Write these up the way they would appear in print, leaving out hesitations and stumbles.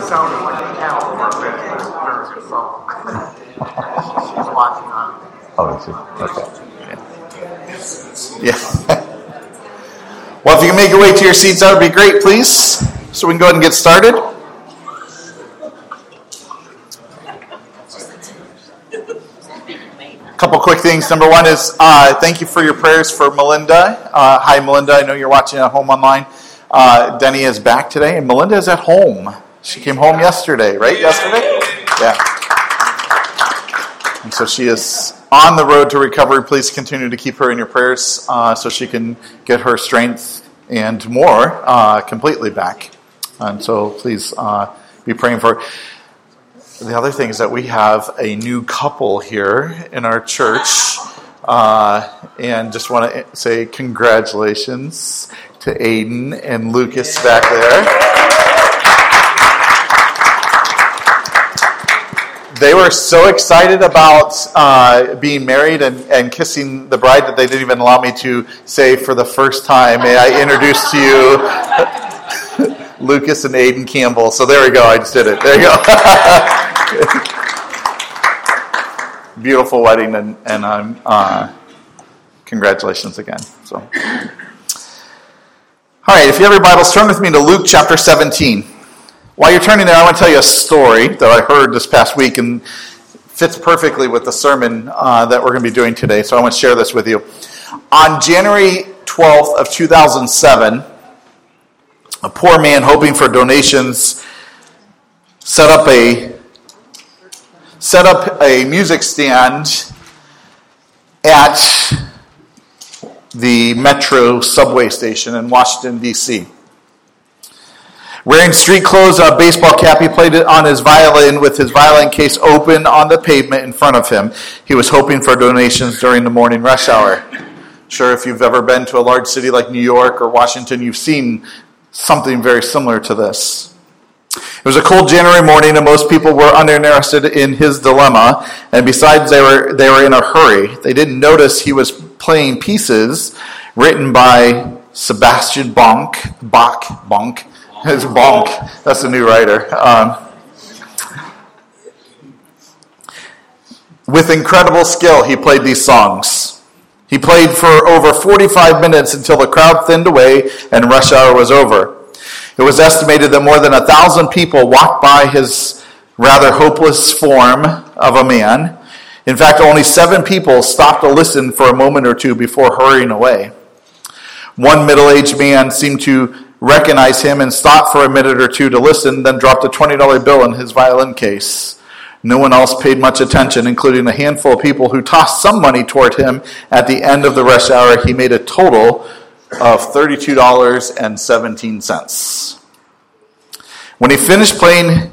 sounded like a cow for a bit, so she's watching on. Oh, is she? Okay. Yeah. Well, if you can make your way to your seats, that would be great, please. So we can go ahead and get started. A couple quick things. Number one is thank you for your prayers for Melinda. Hi, Melinda. I know you're watching at home online. Denny is back today, and Melinda is at home. She came home yesterday, right? Yesterday? Yeah. And so she is on the road to recovery. Please continue to keep her in your prayers so she can get her strength and more completely back. And so please be praying for her. The other thing is that we have a new couple here in our church. And just want to say congratulations to Aiden and Lucas back there. They were so excited about being married and kissing the bride that they didn't even allow me to say for the first time, may I introduce to you Lucas and Aiden Campbell. So there we go, I just did it. There you go. Beautiful wedding, and congratulations again. So, all right, if you have your Bibles, turn with me to Luke chapter 17. While you're turning there, I want to tell you a story that I heard this past week and fits perfectly with the sermon that we're going to be doing today. So I want to share this with you. On January 12th of 2007, a poor man hoping for donations set up a music stand at the Metro subway station in Washington, D.C. Wearing street clothes and a baseball cap, he played it on his violin with his violin case open on the pavement in front of him. He was hoping for donations during the morning rush hour. Sure, if you've ever been to a large city like New York or Washington, you've seen something very similar to this. It was a cold January morning, and most people were uninterested in his dilemma. And besides, they were in a hurry. They didn't notice he was playing pieces written by Sebastian Bach. It's Bonk. That's a new writer. With incredible skill, he played these songs. He played for over 45 minutes until the crowd thinned away and rush hour was over. It was estimated that more than 1,000 people walked by his rather hopeless form of a man. In fact, only 7 people stopped to listen for a moment or two before hurrying away. One middle-aged man seemed to recognize him and stopped for a minute or two to listen, then dropped a $20 bill in his violin case. No one else paid much attention, including a handful of people who tossed some money toward him. At the end of the rush hour, he made a total of $32.17. When he finished playing,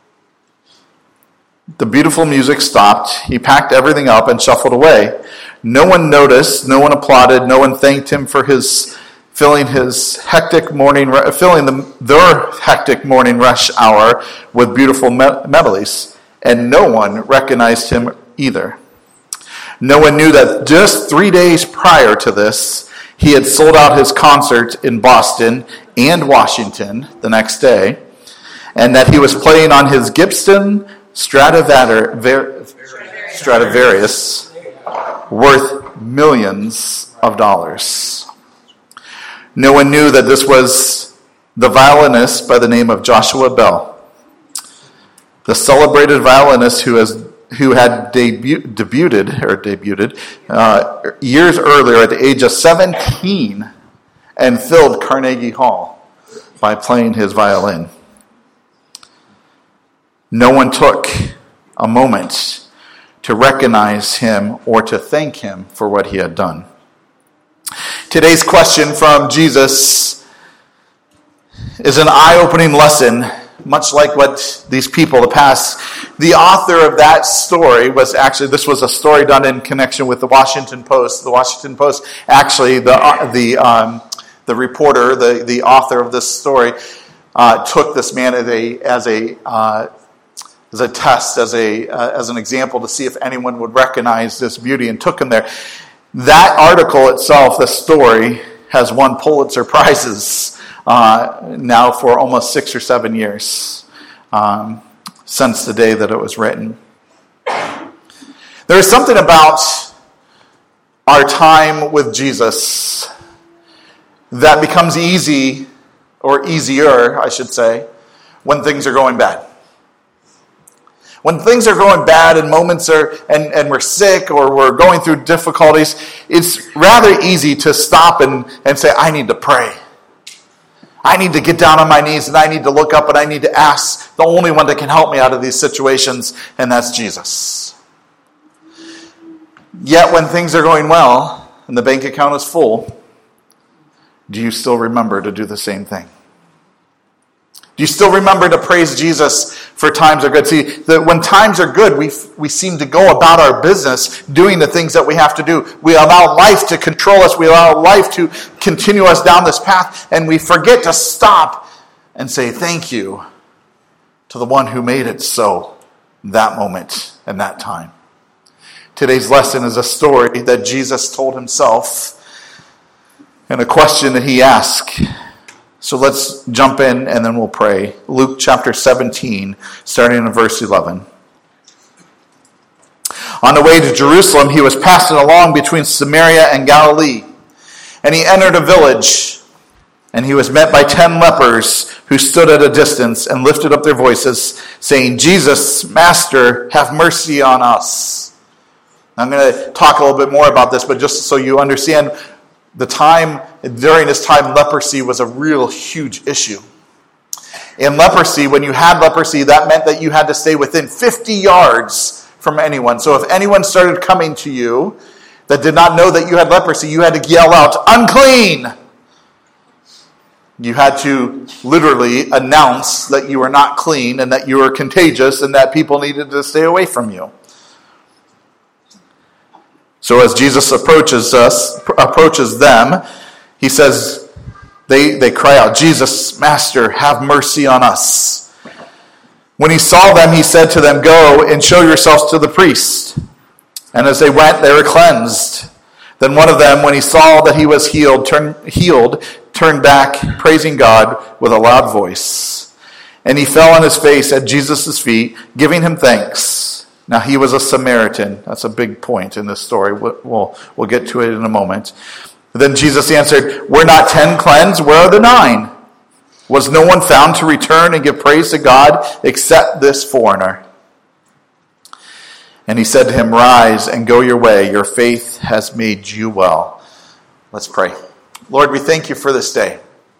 the beautiful music stopped. He packed everything up and shuffled away. No one noticed, no one applauded, no one thanked him for filling their hectic morning rush hour with beautiful melodies, and no one recognized him either. No one knew that just 3 days prior to this, he had sold out his concert in Boston and Washington the next day, and that he was playing on his Gibson Stradivarius worth millions of dollars. No one knew that this was the violinist by the name of Joshua Bell, the celebrated violinist who had debuted years earlier at the age of 17 and filled Carnegie Hall by playing his violin. No one took a moment to recognize him or to thank him for what he had done. Today's question from Jesus is an eye-opening lesson, much like what these people, the author of that story this was a story done in connection with the Washington Post. The Washington Post, actually, the reporter, the author of this story, took this man as a test, as an example to see if anyone would recognize this beauty, and took him there. That article itself, the story, has won Pulitzer Prizes now for almost 6 or 7 years. since the day that it was written. There is something about our time with Jesus that becomes easy, or easier, I should say, when things are going bad. When things are going bad and moments are, and we're sick or we're going through difficulties, it's rather easy to stop and say, I need to pray. I need to get down on my knees and I need to look up and I need to ask the only one that can help me out of these situations, and that's Jesus. Yet when things are going well and the bank account is full, do you still remember to do the same thing? Do you still remember to praise Jesus for times are good? See, when times are good, we seem to go about our business doing the things that we have to do. We allow life to control us. We allow life to continue us down this path. And we forget to stop and say thank you to the one who made it so that moment and that time. Today's lesson is a story that Jesus told himself and a question that he asked. So let's jump in and then we'll pray. Luke chapter 17, starting in verse 11. On the way to Jerusalem, he was passing along between Samaria and Galilee. And he entered a village, and he was met by 10 lepers who stood at a distance and lifted up their voices, saying, Jesus, Master, have mercy on us. I'm going to talk a little bit more about this, but just so you understand, during this time, leprosy was a real huge issue. In leprosy, when you had leprosy, that meant that you had to stay within 50 yards from anyone. So if anyone started coming to you that did not know that you had leprosy, you had to yell out, unclean! You had to literally announce that you were not clean and that you were contagious and that people needed to stay away from you. So as Jesus approaches them, he says, they cry out, Jesus, Master, have mercy on us. When he saw them, he said to them, go and show yourselves to the priest. And as they went, they were cleansed. Then one of them, when he saw that he was healed, turned back, praising God with a loud voice. And he fell on his face at Jesus' feet, giving him thanks. Now, he was a Samaritan. That's a big point in this story. We'll get to it in a moment. Then Jesus answered, were not 10 cleansed? Where are the 9? Was no one found to return and give praise to God except this foreigner? And he said to him, rise and go your way. Your faith has made you well. Let's pray. Lord, we thank you for this day.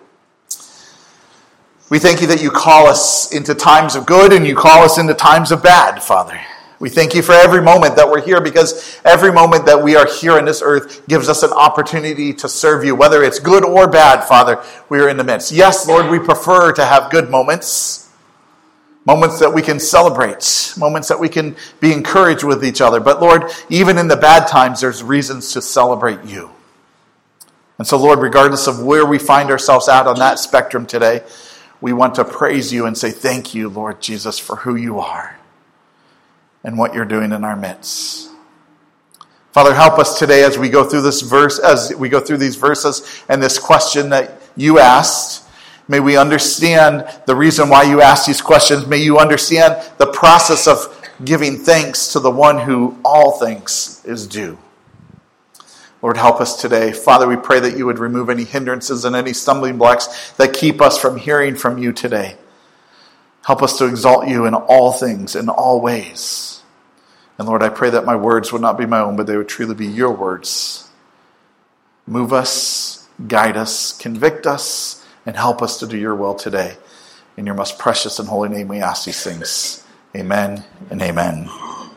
We thank you that you call us into times of good and you call us into times of bad, Father. We thank you for every moment that we're here, because every moment that we are here on this earth gives us an opportunity to serve you. Whether it's good or bad, Father, we are in the midst. Yes, Lord, we prefer to have good moments. Moments that we can celebrate. Moments that we can be encouraged with each other. But Lord, even in the bad times, there's reasons to celebrate you. And so, Lord, regardless of where we find ourselves at on that spectrum today, we want to praise you and say thank you, Lord Jesus, for who you are and what you're doing in our midst. Father, help us today as we go through this verse, as we go through these verses and this question that you asked. May we understand the reason why you asked these questions. May you understand the process of giving thanks to the one who all thanks is due. Lord, help us today. Father, we pray that you would remove any hindrances and any stumbling blocks that keep us from hearing from you today. Help us to exalt you in all things, in all ways. And Lord, I pray that my words would not be my own, but they would truly be your words. Move us, guide us, convict us, and help us to do your will today. In your most precious and holy name we ask these things. Amen and amen.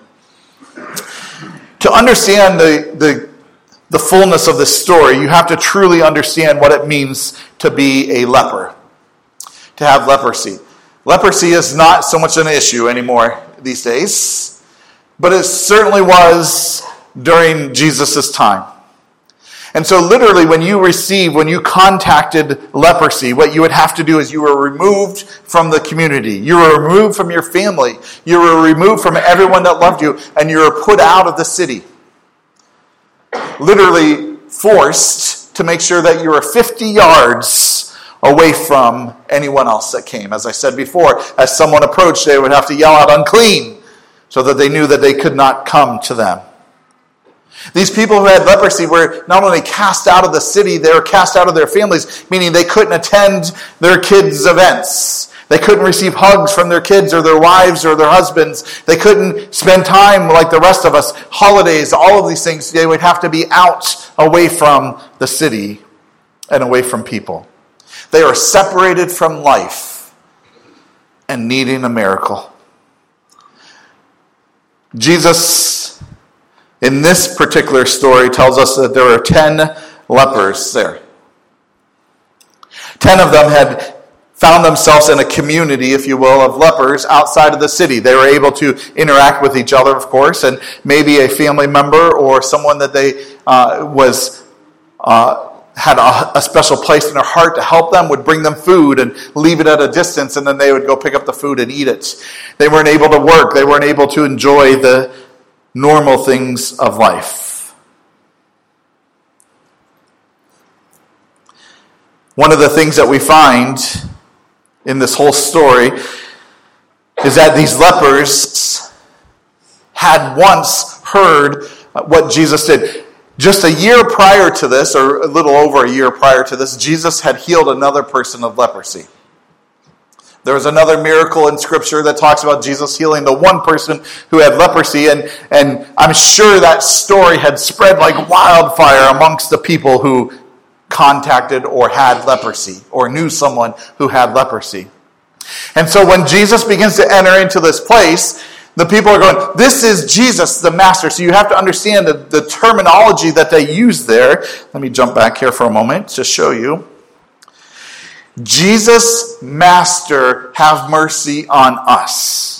To understand the fullness of this story, you have to truly understand what it means to be a leper, to have leprosy. Leprosy is not so much an issue anymore these days, but it certainly was during Jesus' time. And so literally when you contacted leprosy, what you would have to do is you were removed from the community. You were removed from your family. You were removed from everyone that loved you, and you were put out of the city. Literally forced to make sure that you were 50 yards away from anyone else that came. As I said before, as someone approached, they would have to yell out, "Unclean," so that they knew that they could not come to them. These people who had leprosy were not only cast out of the city, they were cast out of their families, meaning they couldn't attend their kids' events. They couldn't receive hugs from their kids or their wives or their husbands. They couldn't spend time like the rest of us, holidays, all of these things. They would have to be out, away from the city and away from people. They are separated from life and needing a miracle. Jesus, in this particular story, tells us that there were 10 lepers there. 10 of them had found themselves in a community, if you will, of lepers outside of the city. They were able to interact with each other, of course, and maybe a family member or someone that they had a special place in their heart to help them would bring them food and leave it at a distance, and then they would go pick up the food and eat it. They weren't able to work. They weren't able to enjoy the normal things of life. One of the things that we find in this whole story is that these lepers had once heard what Jesus did. Just a year prior to this, or a little over a year prior to this, Jesus had healed another person of leprosy. There was another miracle in Scripture that talks about Jesus healing the one person who had leprosy, and I'm sure that story had spread like wildfire amongst the people who contacted or had leprosy, or knew someone who had leprosy. And so when Jesus begins to enter into this place, the people are going, "This is Jesus, the Master." So you have to understand the terminology that they use there. Let me jump back here for a moment to show you. Jesus, Master, have mercy on us.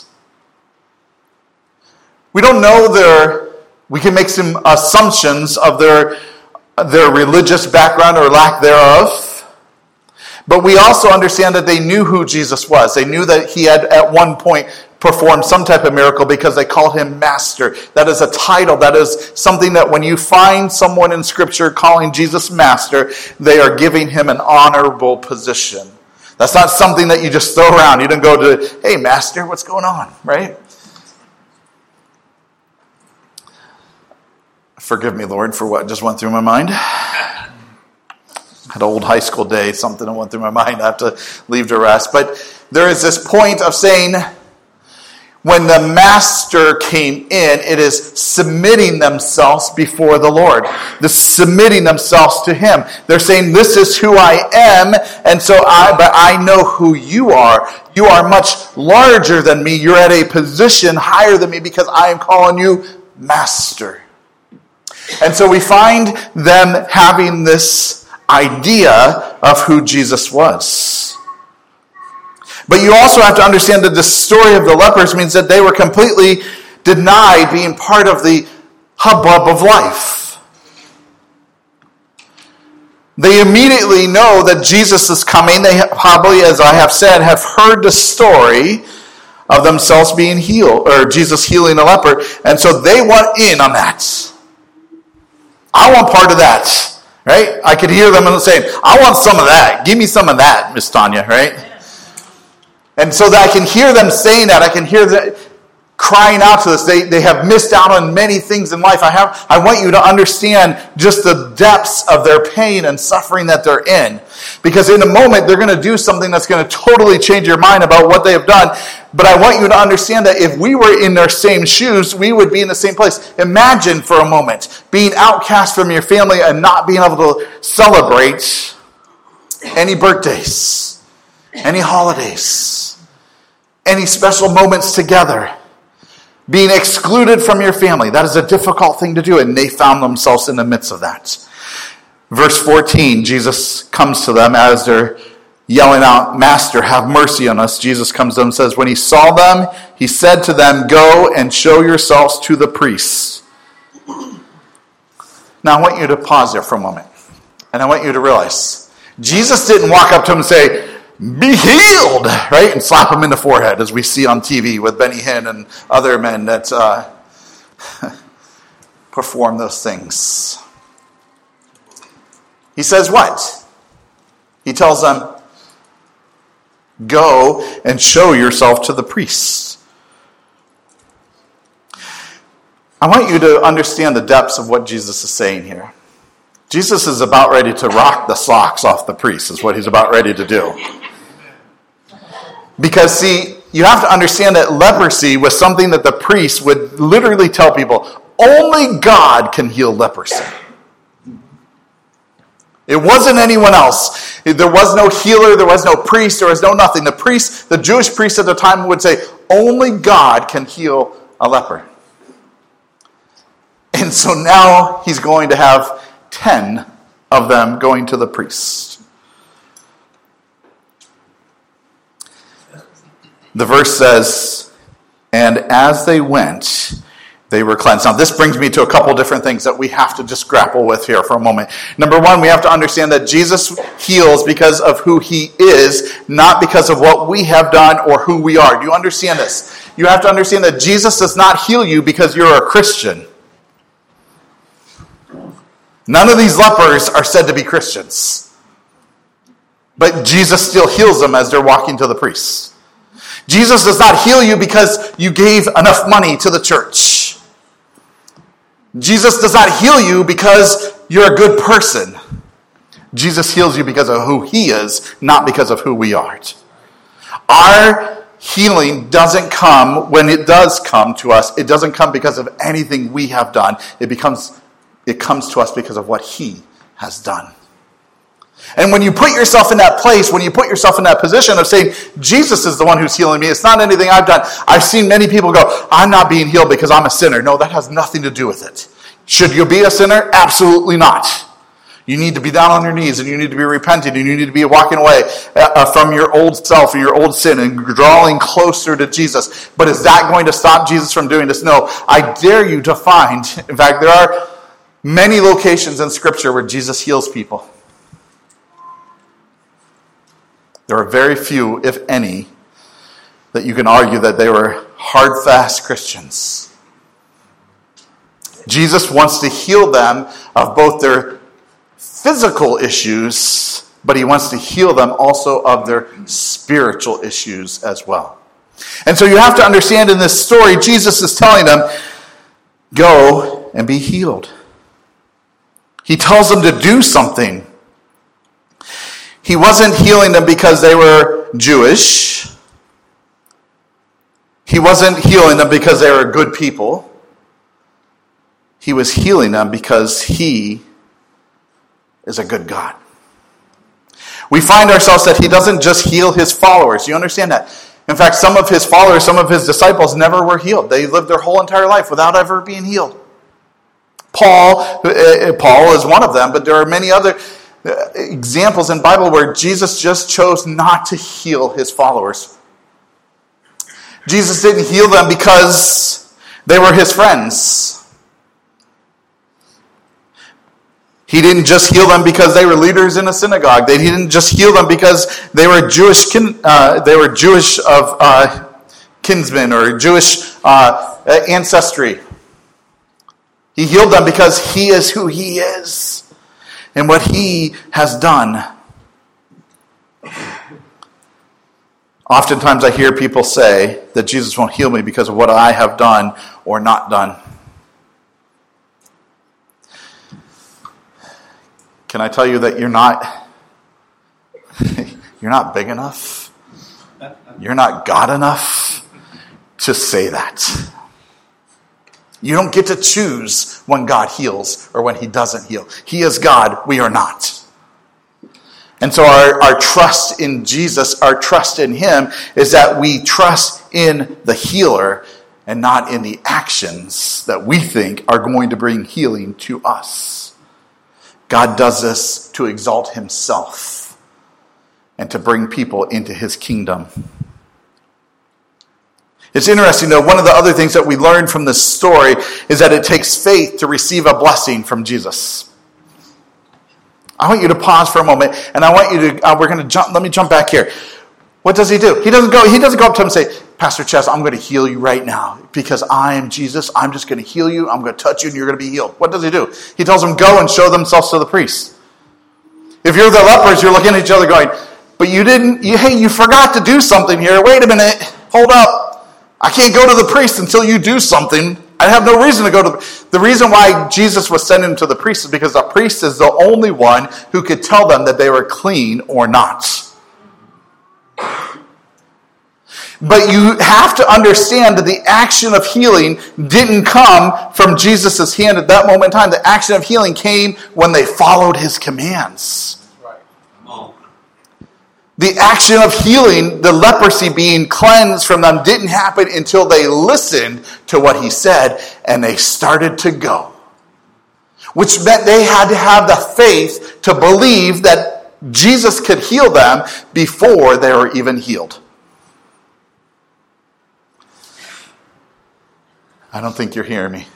We don't know we can make some assumptions of their religious background or lack thereof. But we also understand that they knew who Jesus was. They knew that he had at one point performed some type of miracle because they called him Master. That is a title. That is something that when you find someone in Scripture calling Jesus Master, they are giving him an honorable position. That's not something that you just throw around. You don't go to, "Hey, Master, what's going on?" Right? Forgive me, Lord, for what just went through my mind. Had an old high school day, something that went through my mind. I have to leave to rest. But there is this point of saying, when the Master came in, it is submitting themselves before the Lord. This submitting themselves to him. They're saying, "This is who I am, and but I know who you are. You are much larger than me. You're at a position higher than me because I am calling you Master." And so we find them having this idea of who Jesus was. But you also have to understand that the story of the lepers means that they were completely denied being part of the hubbub of life. They immediately know that Jesus is coming. They probably, as I have said, have heard the story of themselves being healed, or Jesus healing a leper, and so they want in on that. I want part of that, right? I could hear them saying, "I want some of that. Give me some of that, Miss Tanya," right? And so that I can hear them saying that. I can hear them crying out to us. They have missed out on many things in life. I want you to understand just the depths of their pain and suffering that they're in. Because in a moment, they're going to do something that's going to totally change your mind about what they have done. But I want you to understand that if we were in their same shoes, we would be in the same place. Imagine for a moment being outcast from your family and not being able to celebrate any birthdays, any holidays, any special moments together. Being excluded from your family. That is a difficult thing to do, and they found themselves in the midst of that. Verse 14, Jesus comes to them as they're yelling out, "Master, have mercy on us." Jesus comes to them and says, when he saw them, he said to them, "Go and show yourselves to the priests." Now I want you to pause there for a moment. And I want you to realize, Jesus didn't walk up to him and say, "Be healed," right? And slap him in the forehead, as we see on TV with Benny Hinn and other men that perform those things. He says what? He tells them, Go and show yourself to the priests. I want you to understand the depths of what Jesus is saying here. Jesus is about ready to rock the socks off the priests, is what he's about ready to do. Because, see, you have to understand that leprosy was something that the priests would literally tell people, only God can heal leprosy. It wasn't anyone else. There was no healer, there was no priest, there was no nothing. The Jewish priests at the time would say, only God can heal a leper. And so now he's going to have 10 of them going to the priest. The verse says, and as they went, they were cleansed. Now, this brings me to a couple different things that we have to just grapple with here for a moment. Number one, we have to understand that Jesus heals because of who he is, not because of what we have done or who we are. Do you understand this? You have to understand that Jesus does not heal you because you're a Christian. None of these lepers are said to be Christians. But Jesus still heals them as they're walking to the priests. Jesus does not heal you because you gave enough money to the church. Jesus does not heal you because you're a good person. Jesus heals you because of who he is, not because of who we are. Our healing doesn't come, when it does come to us, it doesn't come because of anything we have done. It comes to us because of what he has done. And when you put yourself in that place, when you put yourself in that position of saying, Jesus is the one who's healing me, it's not anything I've done. I've seen many people go, I'm not being healed because I'm a sinner. No, that has nothing to do with it. Should you be a sinner? Absolutely not. You need to be down on your knees, and you need to be repenting, and you need to be walking away from your old self and your old sin and drawing closer to Jesus. But is that going to stop Jesus from doing this? No. I dare you to find, in fact, there are many locations in Scripture where Jesus heals people. There are very few, if any, that you can argue that they were hard, fast Christians. Jesus wants to heal them of both their physical issues, but he wants to heal them also of their spiritual issues as well. And so you have to understand in this story, Jesus is telling them, go and be healed. He tells them to do something. He wasn't healing them because they were Jewish. He wasn't healing them because they were good people. He was healing them because he is a good God. We find ourselves that he doesn't just heal his followers. You understand that? In fact, some of his followers, some of his disciples never were healed. They lived their whole entire life without ever being healed. Paul is one of them, but there are many other examples in the Bible where Jesus just chose not to heal his followers. Jesus didn't heal them because they were his friends. He didn't just heal them because they were leaders in a synagogue. He didn't just heal them because they were Jewish of kinsmen or Jewish ancestry. He healed them because he is who he is and what he has done. Oftentimes I hear people say that Jesus won't heal me because of what I have done or not done. Can I tell you that you're not big enough? You're not God enough to say that. You don't get to choose when God heals or when he doesn't heal. He is God, we are not. And so our trust in Jesus, our trust in him, is that we trust in the healer and not in the actions that we think are going to bring healing to us. God does this to exalt himself and to bring people into his kingdom. It's interesting, though, one of the other things that we learn from this story is that it takes faith to receive a blessing from Jesus. I want you to pause for a moment, and I want you to, let me jump back here. What does he do? He doesn't go up to him and say, Pastor Chess, I'm going to heal you right now because I am Jesus. I'm just going to heal you. I'm going to touch you and you're going to be healed. What does he do? He tells them, go and show themselves to the priests. If you're the lepers, you're looking at each other going, But you forgot to do something here. Wait a minute. Hold up. I can't go to the priest until you do something. I have no reason to go to the reason why Jesus was sending them to the priest is because the priest is the only one who could tell them that they were clean or not. But you have to understand that the action of healing didn't come from Jesus' hand at that moment in time. The action of healing came when they followed his commands. The action of healing, the leprosy being cleansed from them, didn't happen until they listened to what he said and they started to go. Which meant they had to have the faith to believe that Jesus could heal them before they were even healed. I don't think you're hearing me.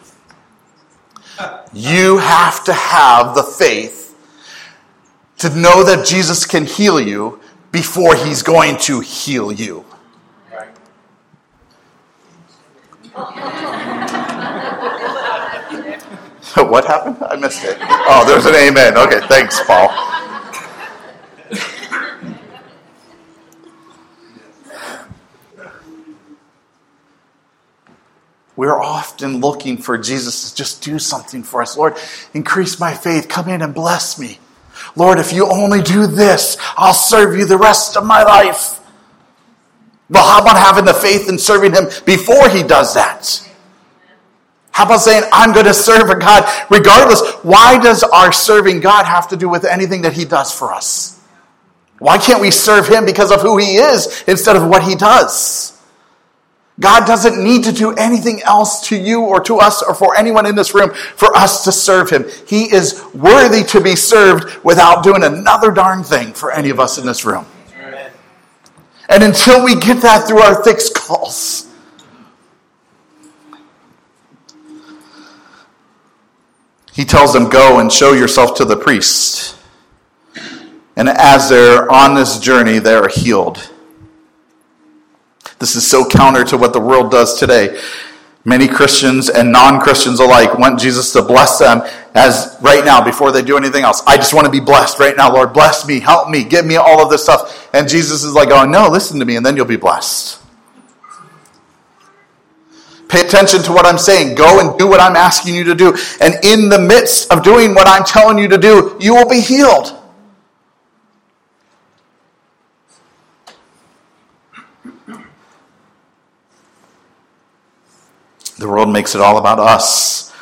You have to have the faith to know that Jesus can heal you before he's going to heal you. What happened? I missed it. Oh, there's an amen. Okay, thanks, Paul. We're often looking for Jesus to just do something for us. Lord, increase my faith. Come in and bless me. Lord, if you only do this, I'll serve you the rest of my life. Well, how about having the faith and serving him before he does that? How about saying, I'm going to serve a God regardless? Why does our serving God have to do with anything that he does for us? Why can't we serve him because of who he is instead of what he does? God doesn't need to do anything else to you or to us or for anyone in this room for us to serve him. He is worthy to be served without doing another darn thing for any of us in this room. Amen. And until we get that through our thick skulls, he tells them, go and show yourself to the priest. And as they're on this journey, they're healed. This is so counter to what the world does today. Many Christians and non-Christians alike want Jesus to bless them as right now before they do anything else. I just want to be blessed right now, Lord. Bless me, help me, give me all of this stuff. And Jesus is like, oh no, listen to me and then you'll be blessed. Pay attention to what I'm saying. Go and do what I'm asking you to do. And in the midst of doing what I'm telling you to do, you will be healed. The world makes it all about us.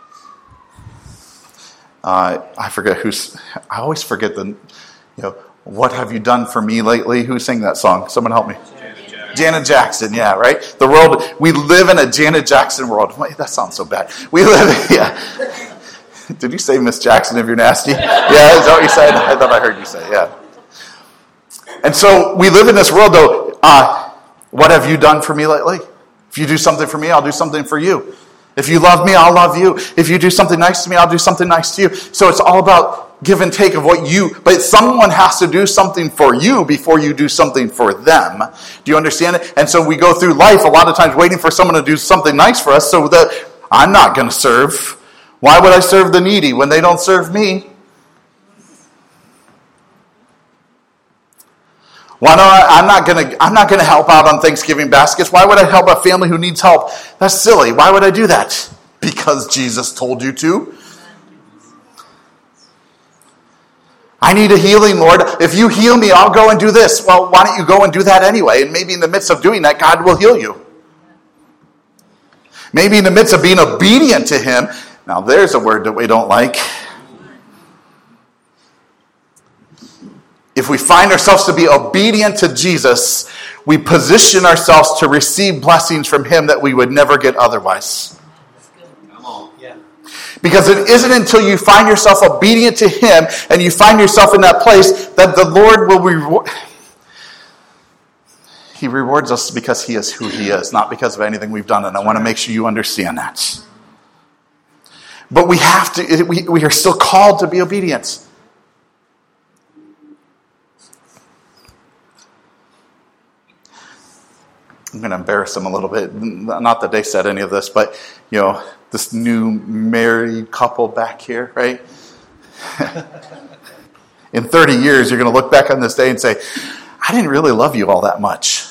I always forget what have you done for me lately? Who sang that song? Someone help me. Janet Jackson, yeah, right? The world, we live in a Janet Jackson world. Wait, that sounds so bad. Did you say Miss Jackson if you're nasty? Yeah, is that what you said? I thought I heard you say, yeah. And so we live in this world, though. What have you done for me lately? If you do something for me, I'll do something for you. If you love me, I'll love you. If you do something nice to me, I'll do something nice to you. So it's all about give and take of what but someone has to do something for you before you do something for them. Do you understand it? And so we go through life a lot of times waiting for someone to do something nice for us so that I'm not going to serve. Why would I serve the needy when they don't serve me? I'm not going to help out on Thanksgiving baskets. Why would I help a family who needs help? That's silly. Why would I do that? Because Jesus told you to. I need a healing, Lord. If you heal me, I'll go and do this. Well, why don't you go and do that anyway? And maybe in the midst of doing that, God will heal you. Maybe in the midst of being obedient to him. Now, there's a word that we don't like. If we find ourselves to be obedient to Jesus, we position ourselves to receive blessings from him that we would never get otherwise. Come on. Yeah. Because it isn't until you find yourself obedient to him and you find yourself in that place that the Lord will reward. He rewards us because he is who he is, not because of anything we've done. And I want to make sure you understand that. But we are still called to be obedient. I'm going to embarrass them a little bit. Not that they said any of this, but, this new married couple back here, right? In 30 years, you're going to look back on this day and say, I didn't really love you all that much.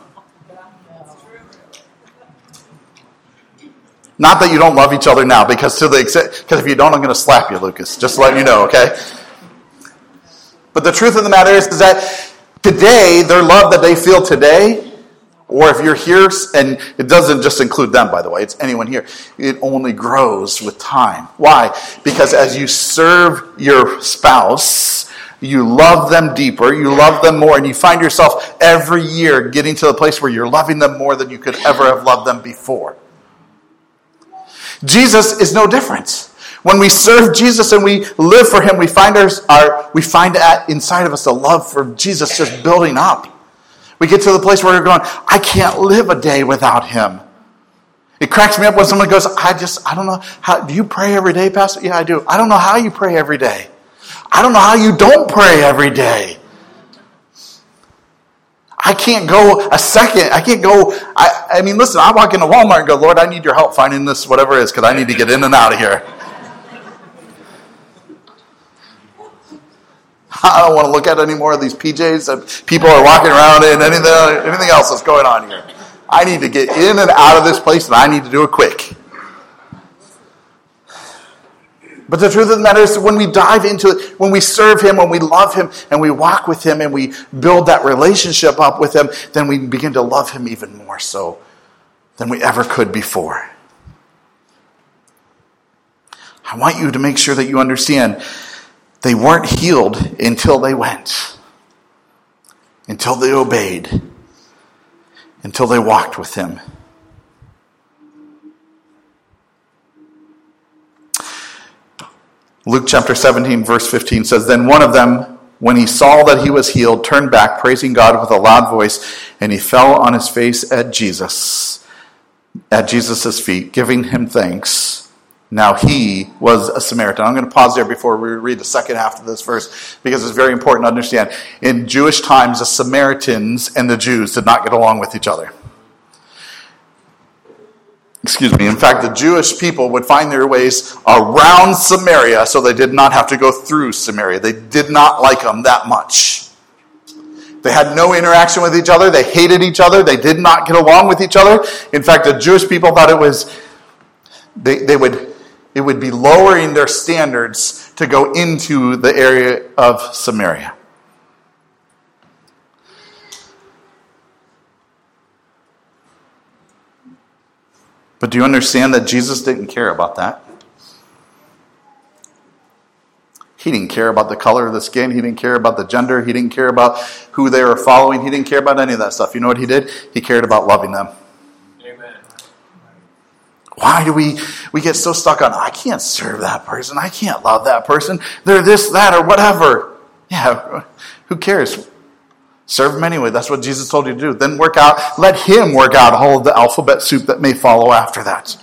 Not that you don't love each other now, because if you don't, I'm going to slap you, Lucas. Just letting you know, okay? But the truth of the matter is that today, their love that they feel today, or if you're here, and it doesn't just include them, by the way, it's anyone here, it only grows with time. Why? Because as you serve your spouse, you love them deeper, you love them more, and you find yourself every year getting to the place where you're loving them more than you could ever have loved them before. Jesus is no different. When we serve Jesus and we live for him, we find inside of us a love for Jesus just building up. We get to the place where we're going, I can't live a day without him. It cracks me up when someone goes, I don't know, do you pray every day, Pastor? Yeah, I do. I don't know how you pray every day. I don't know how you don't pray every day. I can't go a second. I mean, listen, I walk into Walmart and go, Lord, I need your help finding this, whatever it is, because I need to get in and out of here. I don't want to look at any more of these PJs that people are walking around in, anything else that's going on here. I need to get in and out of this place, and I need to do it quick. But the truth of the matter is, when we dive into it, when we serve him, when we love him, and we walk with him, and we build that relationship up with him, then we begin to love him even more so than we ever could before. I want you to make sure that you understand they weren't healed until they went, until they obeyed, until they walked with him. Luke chapter 17, verse 15 says, Then one of them, when he saw that he was healed, turned back, praising God with a loud voice, and he fell on his face at Jesus' feet, giving him thanks. Now he was a Samaritan. I'm going to pause there before we read the second half of this verse, because it's very important to understand. In Jewish times, the Samaritans and the Jews did not get along with each other. In fact, the Jewish people would find their ways around Samaria, so they did not have to go through Samaria. They did not like them that much. They had no interaction with each other. They hated each other. They did not get along with each other. In fact, the Jewish people thought it would be lowering their standards to go into the area of Samaria. But do you understand that Jesus didn't care about that? He didn't care about the color of the skin. He didn't care about the gender. He didn't care about who they were following. He didn't care about any of that stuff. You know what he did? He cared about loving them. Amen. Why do we get so stuck on, I can't serve that person. I can't love that person. They're this, that, or whatever. Yeah, who cares? Serve him anyway. That's what Jesus told you to do. Then let him work out all of the alphabet soup that may follow after that.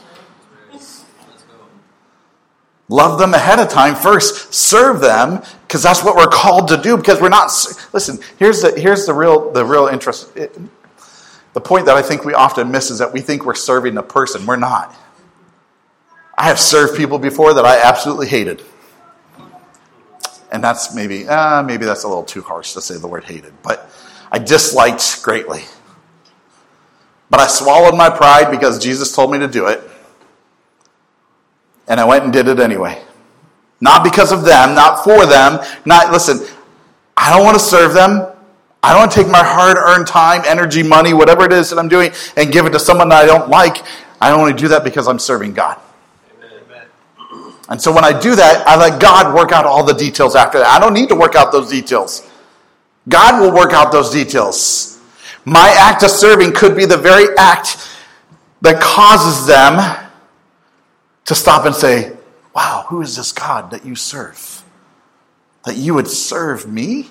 Love them ahead of time first. Serve them, because that's what we're called to do. Because we're not. Listen, here's the real interest. The point that I think we often miss is that we think we're serving a person. We're not. I have served people before that I absolutely hated. And that's maybe that's a little too harsh to say the word hated, but I disliked greatly. But I swallowed my pride because Jesus told me to do it. And I went and did it anyway. Not because of them, not for them. Listen, I don't want to serve them. I don't want to take my hard-earned time, energy, money, whatever it is that I'm doing, and give it to someone that I don't like. I don't want to do that because I'm serving God. And so when I do that, I let God work out all the details after that. I don't need to work out those details. God will work out those details. My act of serving could be the very act that causes them to stop and say, wow, who is this God that you serve? That you would serve me?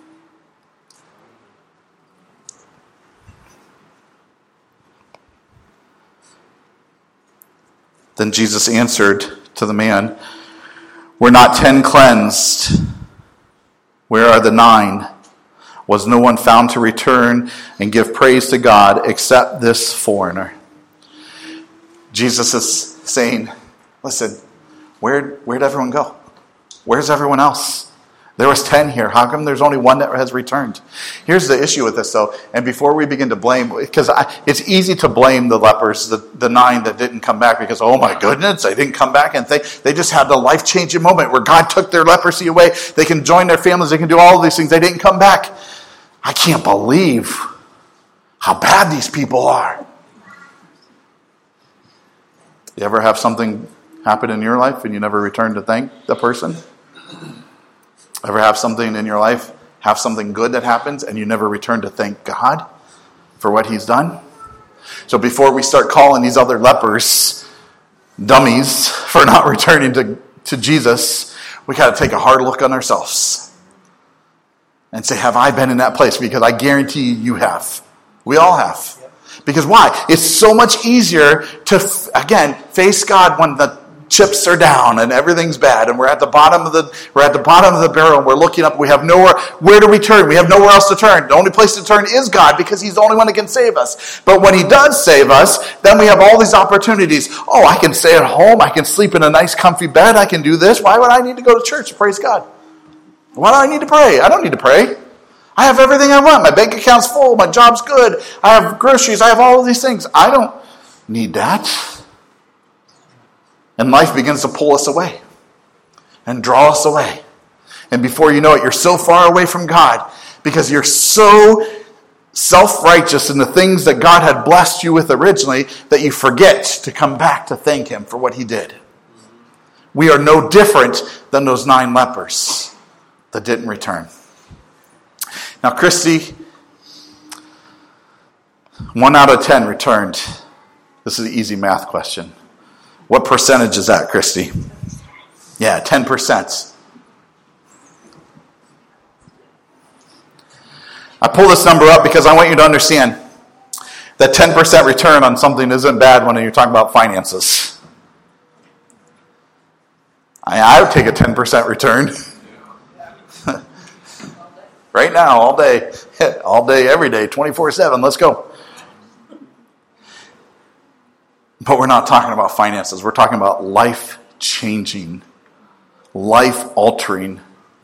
Then Jesus answered to the man, were not 10 cleansed? Where are the 9? Was no one found to return and give praise to God except this foreigner? Jesus is saying, listen, where'd everyone go? Where's everyone else? There was 10 here. How come there's only one that has returned? Here's the issue with this, though. And before we begin to blame, because it's easy to blame the lepers, the 9 that didn't come back, because, oh my goodness, they didn't come back. And they just had the life-changing moment where God took their leprosy away. They can join their families. They can do all of these things. They didn't come back. I can't believe how bad these people are. You ever have something happen in your life and you never return to thank the person? Ever have something in your life, have something good that happens, and you never return to thank God for what he's done? So before we start calling these other lepers dummies for not returning to Jesus, we got to take a hard look on ourselves and say, have I been in that place? Because I guarantee you have. We all have. Because why? It's so much easier to, again, face God when the chips are down and everything's bad, and we're at the bottom of the barrel, and we're looking up. We have nowhere where to return. We have nowhere else to turn. The only place to turn is God, because he's the only one that can save us. But when he does save us, then we have all these opportunities. Oh, I can stay at home. I can sleep in a nice, comfy bed. I can do this. Why would I need to go to church? Praise God. Why do I need to pray? I don't need to pray. I have everything I want. My bank account's full. My job's good. I have groceries. I have all of these things. I don't need that. And life begins to pull us away and draw us away. And before you know it, you're so far away from God because you're so self-righteous in the things that God had blessed you with originally that you forget to come back to thank him for what he did. We are no different than those 9 lepers that didn't return. Now, Christy, 1 out of 10 returned. This is an easy math question. What percentage is that, Christy? Yeah, 10%. I pull this number up because I want you to understand that 10% return on something isn't bad when you're talking about finances. I would take a 10% return. Right now, all day, every day, 24/7. Let's go. But we're not talking about finances. We're talking about life-changing, life-altering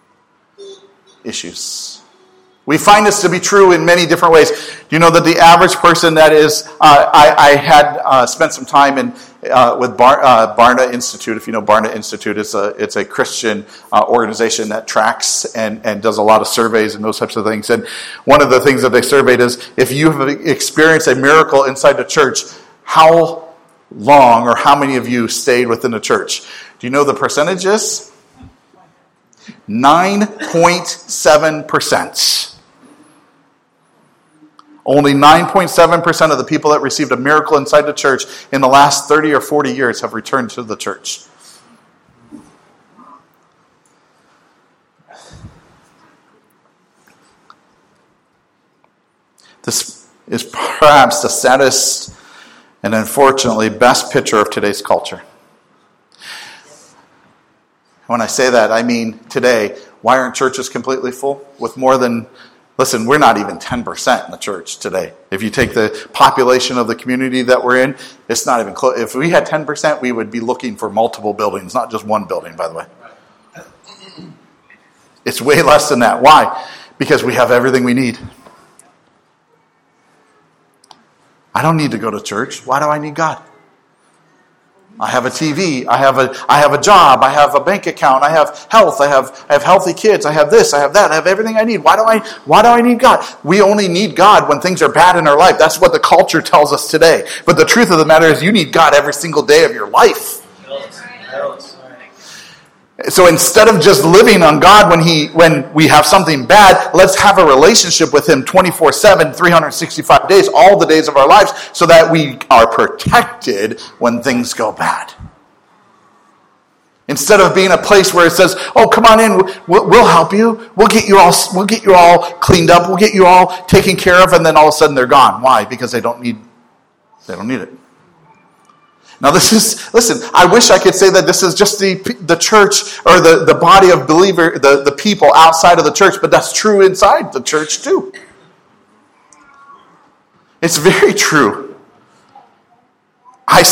issues. We find this to be true in many different ways. Do you know that the average person that is, I had spent some time with Barna Institute. If you know Barna Institute, it's a Christian organization that tracks and does a lot of surveys and those types of things. And one of the things that they surveyed is, if you have experienced a miracle inside the church, how long or how many of you stayed within the church? Do you know the percentages? 9.7%. Only 9.7% of the people that received a miracle inside the church in the last 30 or 40 years have returned to the church. This is perhaps the saddest and unfortunately best picture of today's culture. When I say that, I mean today, why aren't churches completely full? With more than, listen, we're not even 10% in the church today. If you take the population of the community that we're in, it's not even close. If we had 10%, we would be looking for multiple buildings, not just one building, by the way. It's way less than that. Why? Because we have everything we need. I don't need to go to church. Why do I need God? I have a TV. I have a job. I have a bank account. I have health. I have healthy kids. I have this. I have that. I have everything I need. Why do I need God? We only need God when things are bad in our life. That's what the culture tells us today. But the truth of the matter is, you need God every single day of your life. So instead of just living on God when we have something bad, let's have a relationship with him 24/7, 365 days, all the days of our lives, so that we are protected when things go bad. Instead of being a place where it says, "Oh, come on in, we'll help you. We'll get you all cleaned up. We'll get you all taken care of," and then all of a sudden they're gone. Why? Because they don't need it. Now listen, I wish I could say that this is just the church or the body of believer, the people outside of the church, but that's true inside the church too. It's very true. I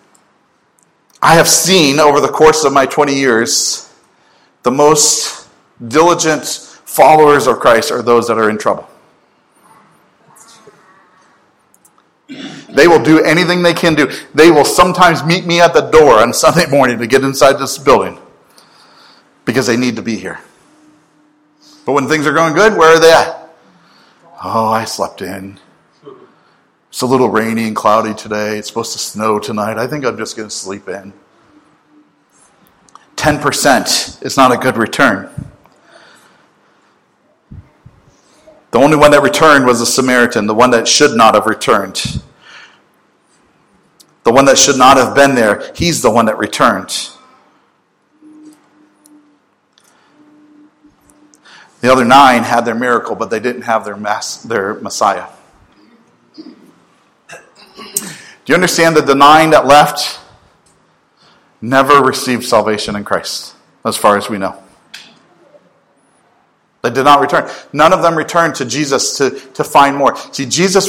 have seen over the course of my 20 years the most Diligent followers of Christ are those that are in trouble. They will do anything they can do. They will sometimes meet me at the door on Sunday morning to get inside this building because they need to be here. But when things are going good, where are they at? Oh, I slept in. It's a little rainy and cloudy today. It's supposed to snow tonight. I think I'm just going to sleep in. 10% is not a good return. The only one that returned was the Samaritan, the one that should not have returned. The one that should not have been there, he's the one that returned. The other 9 had their miracle, but they didn't have their Messiah. Do you understand that the 9 that left never received salvation in Christ, as far as we know? They did not return. None of them returned to Jesus to find more. See, Jesus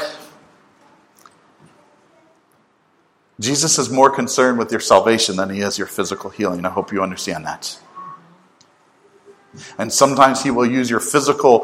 is more concerned with your salvation than he is your physical healing. I hope you understand that. And sometimes he will use your physical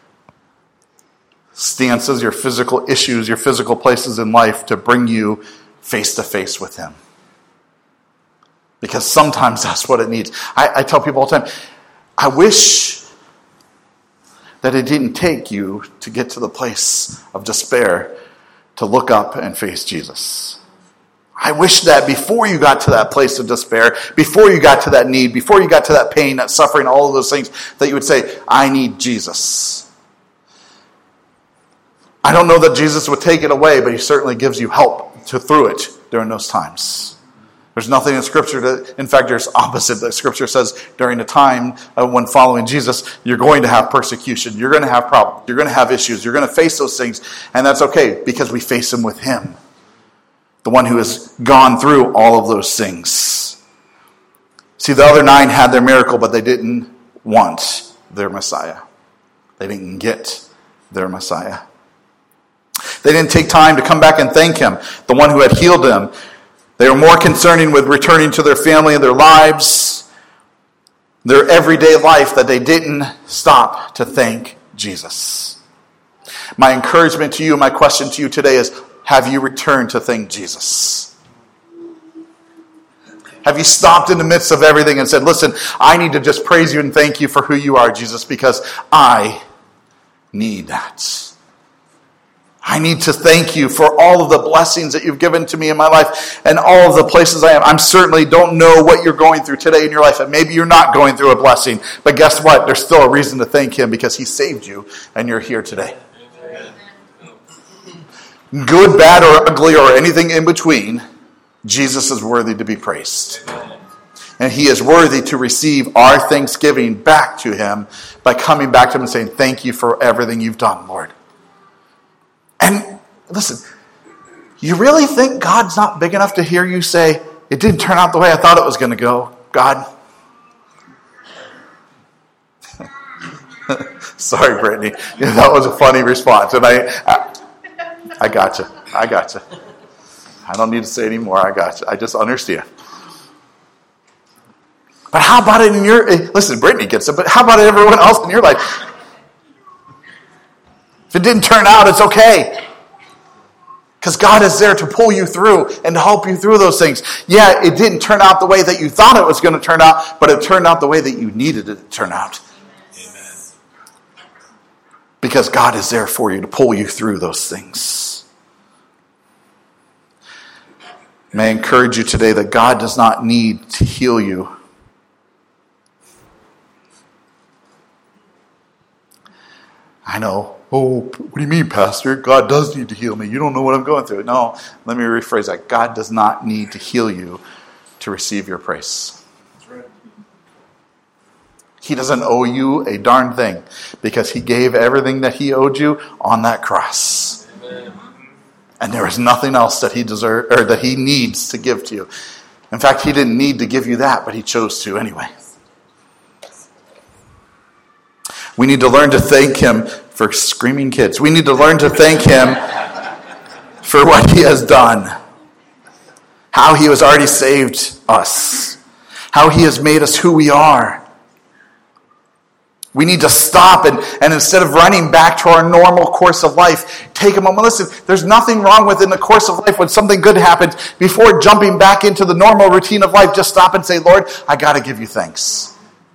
stances, your physical issues, your physical places in life to bring you face to face with him. Because sometimes that's what it needs. I tell people all the time, I wish that it didn't take you to get to the place of despair to look up and face Jesus. I wish that before you got to that place of despair, before you got to that need, before you got to that pain, that suffering, all of those things, that you would say, I need Jesus. I don't know that Jesus would take it away, but he certainly gives you help through it during those times. There's nothing in Scripture in fact, there's opposite. The Scripture says during the time when following Jesus, you're going to have persecution. You're going to have problems. You're going to have issues. You're going to face those things. And that's okay because we face them with him. The one who has gone through all of those things. See, the other 9 had their miracle, but they didn't want their Messiah. They didn't get their Messiah. They didn't take time to come back and thank him, the one who had healed them. They were more concerning with returning to their family and their lives, their everyday life, that they didn't stop to thank Jesus. My encouragement to you, my question to you today is, have you returned to thank Jesus? Have you stopped in the midst of everything and said, listen, I need to just praise you and thank you for who you are, Jesus, because I need that. I need to thank you for all of the blessings that you've given to me in my life and all of the places I am. I certainly don't know what you're going through today in your life, and maybe you're not going through a blessing, but guess what? There's still a reason to thank him because he saved you and you're here today. Good, bad, or ugly, or anything in between, Jesus is worthy to be praised. And he is worthy to receive our thanksgiving back to him by coming back to him and saying, thank you for everything you've done, Lord. And listen, you really think God's not big enough to hear you say, it didn't turn out the way I thought it was going to go, God? Sorry, Brittany. Yeah, that was a funny response. And I got you. I don't need to say any more. I got you. I just understand. But how about it in your... Listen, Brittany gets it, but how about everyone else in your life? If it didn't turn out, it's okay. Because God is there to pull you through and to help you through those things. Yeah, it didn't turn out the way that you thought it was going to turn out, but it turned out the way that you needed it to turn out. Amen. Because God is there for you to pull you through those things. May I encourage you today that God does not need to heal you. I know. Oh, what do you mean, Pastor? God does need to heal me. You don't know what I'm going through. No, let me rephrase that. God does not need to heal you to receive your praise. That's right. He doesn't owe you a darn thing because he gave everything that he owed you on that cross. Amen. And there is nothing else that he deserves or that he needs to give to you. In fact, he didn't need to give you that, but he chose to anyway. We need to learn to thank him for screaming kids. We need to learn to thank him for what he has done. How he has already saved us. How he has made us who we are. We need to stop and instead of running back to our normal course of life, take a moment. Listen, there's nothing wrong within the course of life when something good happens. Before jumping back into the normal routine of life, just stop and say, Lord, I got to give you thanks.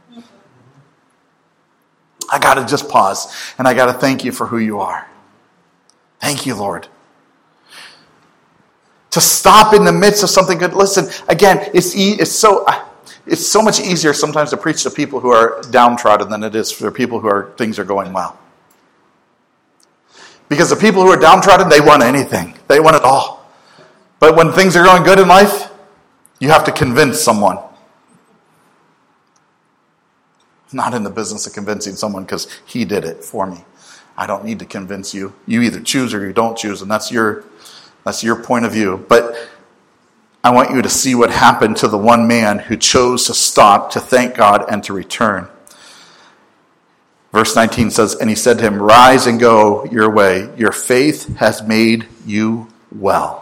I got to just pause and I got to thank you for who you are. Thank you, Lord. To stop in the midst of something good. Listen, again, it's so much easier sometimes to preach to people who are downtrodden than it is for people things are going well. Because the people who are downtrodden, they want anything. They want it all. But when things are going good in life, you have to convince someone. I'm not in the business of convincing someone because he did it for me. I don't need to convince you. You either choose or you don't choose, and that's your point of view. But I want you to see what happened to the one man who chose to stop, to thank God, and to return. Verse 19 says, and he said to him, rise and go your way. Your faith has made you well.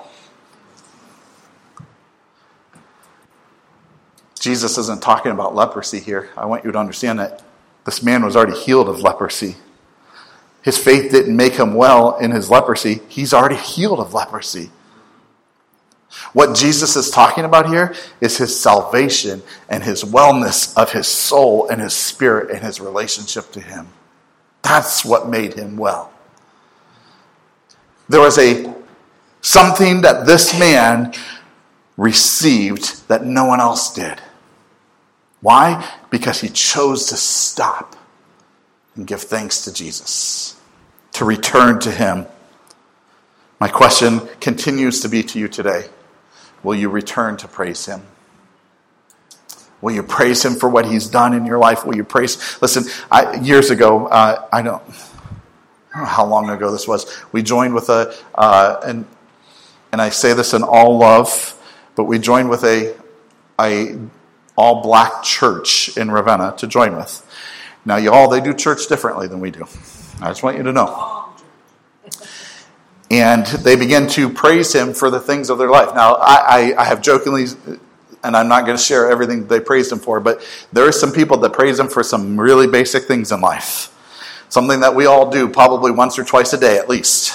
Jesus isn't talking about leprosy here. I want you to understand that this man was already healed of leprosy. His faith didn't make him well in his leprosy. He's already healed of leprosy. What Jesus is talking about here is his salvation and his wellness of his soul and his spirit and his relationship to him. That's what made him well. There was something that this man received that no one else did. Why? Because he chose to stop and give thanks to Jesus, to return to him. My question continues to be to you today. Will you return to praise him? Will you praise him for what he's done in your life? Will you praise? Listen, years ago, I don't know how long ago this was. We joined with and I say this in all love, but we joined with a all-black church in Ravenna to join with. Now, they do church differently than we do. I just want you to know. And they began to praise him for the things of their life. Now, I have jokingly, and I'm not going to share everything they praised him for, but there are some people that praise him for some really basic things in life. Something that we all do probably once or twice a day at least.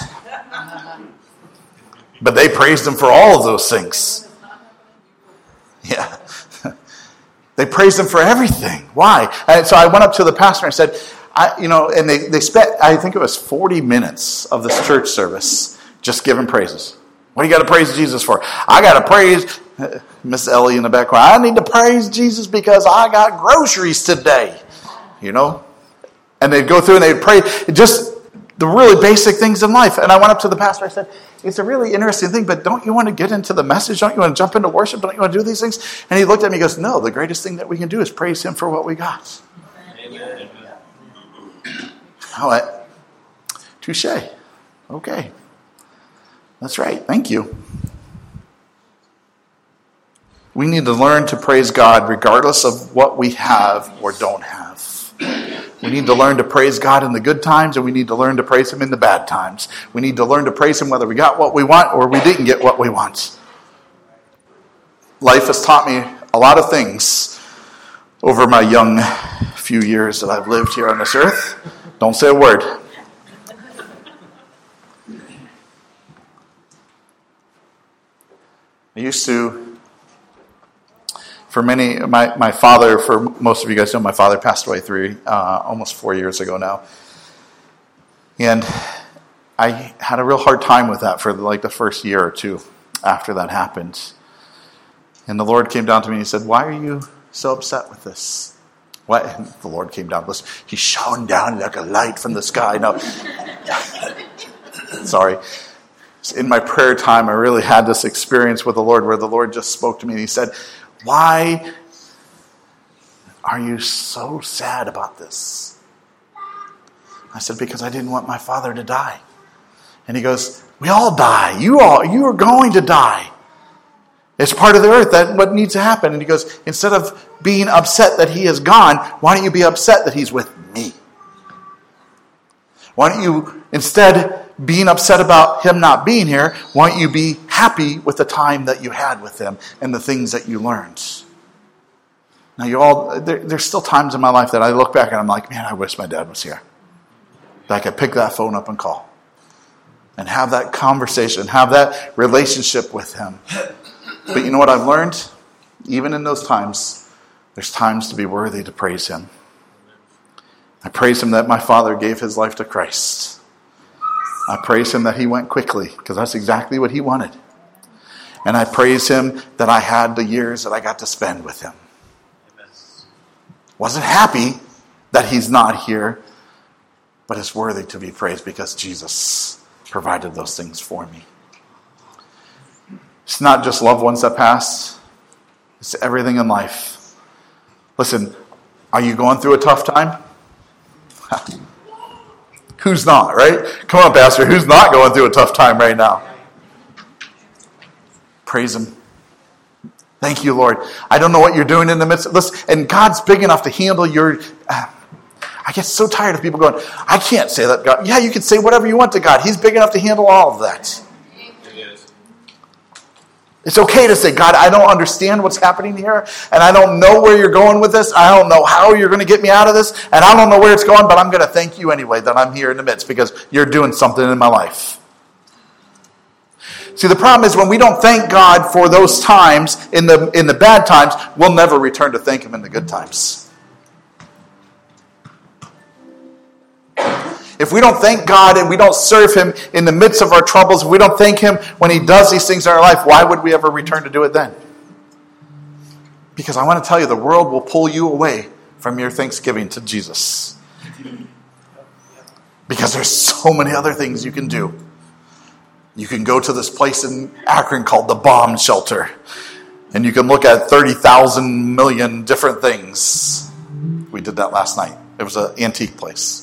But they praised him for all of those things. Yeah. They praised him for everything. Why? And so I went up to the pastor and I said, and they spent, I think it was 40 minutes of this church service just giving praises. What do you got to praise Jesus for? I got to praise Miss Ellie in the background. I need to praise Jesus because I got groceries today. And they'd go through and they'd pray just the really basic things in life. And I went up to the pastor. I said, it's a really interesting thing, but don't you want to get into the message? Don't you want to jump into worship? Don't you want to do these things? And he looked at me and goes, no, the greatest thing that we can do is praise him for what we got. Amen. I went, touche. Okay. That's right. Thank you. We need to learn to praise God regardless of what we have or don't have. We need to learn to praise God in the good times, and we need to learn to praise him in the bad times. We need to learn to praise him whether we got what we want or we didn't get what we want. Life has taught me a lot of things over my young few years that I've lived here on this earth. Don't say a word. I used to, my father, for most of you guys know, my father passed away almost 4 years ago now. And I had a real hard time with that for the first year or two after that happened. And the Lord came down to me and he said, why are you so upset with this? What? And the Lord came down. He shone down like a light from the sky. No. Sorry. In my prayer time, I really had this experience with the Lord where the Lord just spoke to me and he said, why are you so sad about this? I said, because I didn't want my father to die. And he goes, we all die. You are going to die. It's part of the earth. That's what needs to happen. And he goes, instead of being upset that he is gone, why don't you be upset that he's with me? Why don't you, instead being upset about him not being here, why don't you be happy with the time that you had with him and the things that you learned? Now, there's still times in my life that I look back and I'm like, man, I wish my dad was here. That I could pick that phone up and call. And have that conversation, have that relationship with him. But you know what I've learned? Even in those times, there's times to be worthy to praise him. I praise him that my father gave his life to Christ. I praise him that he went quickly, because that's exactly what he wanted. And I praise him that I had the years that I got to spend with him. Wasn't happy that he's not here, but it's worthy to be praised because Jesus provided those things for me. It's not just loved ones that pass. It's everything in life. Listen, are you going through a tough time? Who's not, right? Come on, Pastor. Who's not going through a tough time right now? Praise him. Thank you, Lord. I don't know what you're doing in the midst of this. And God's big enough to handle your... I get so tired of people going, I can't say that, God. Yeah, you can say whatever you want to God. He's big enough to handle all of that. It's okay to say, God, I don't understand what's happening here, and I don't know where you're going with this. I don't know how you're going to get me out of this, and I don't know where it's going, but I'm going to thank you anyway that I'm here in the midst because you're doing something in my life. See, the problem is when we don't thank God for those times, in the bad times, we'll never return to thank him in the good times. If we don't thank God and we don't serve him in the midst of our troubles, if we don't thank him when he does these things in our life, why would we ever return to do it then? Because I want to tell you, the world will pull you away from your thanksgiving to Jesus. Because there's so many other things you can do. You can go to this place in Akron called the Bomb Shelter. And you can look at 30,000 million different things. We did that last night. It was an antique place.